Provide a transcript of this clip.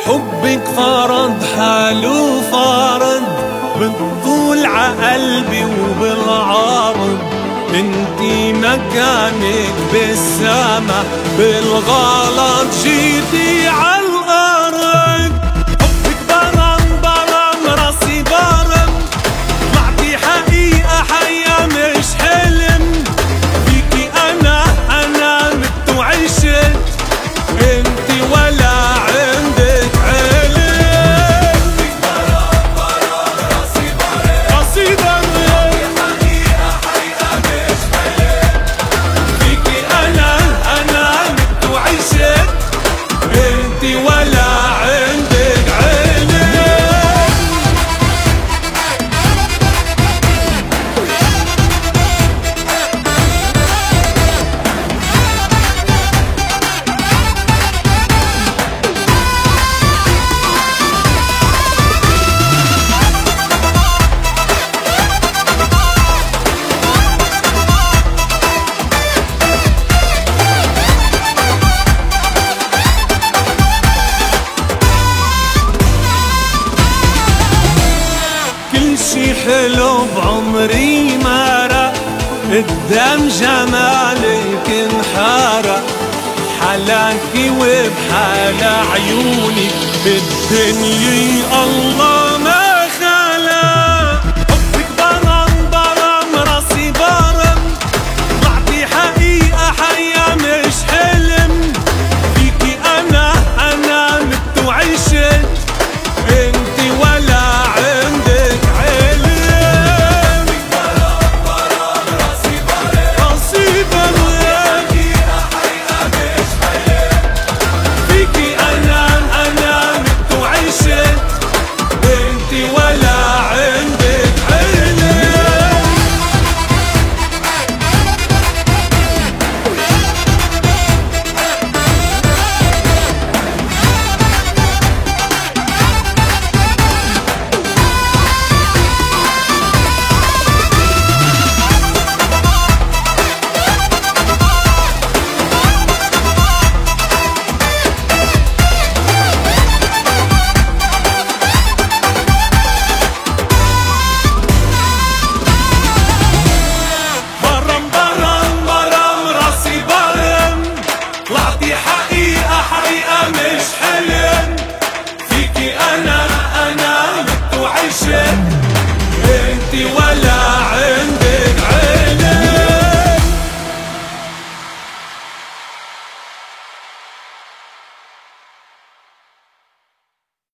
حبك فرض حاله فرض بالطول عقلبي وبالعرض. انتي مكانك بالسما، بالغلط جيتي عالارض. حبك برم برم راسي برم، طلعتي حقيقة حياة مش حلم. فيكي أنا مت وعشت، انتي ولا عندك علم. حبك برم برم راسي برم، راسي برم ولا عندك علم. شي حلو بعمري مرق، قدام جمالك انحرق. حلاكي وبحال عيونك بالدنيا الله ما خلق. حبك برم برم راسي برم، طلعتي حقيقة حياة مش حلم. فيكي أنا مت وعشت، انتي ولا عندك علم. فيكي أنا مت وعشت، انتي ولا عندك علم. حقيقة مش حلم. فيكي أنا مت وعشت، انتي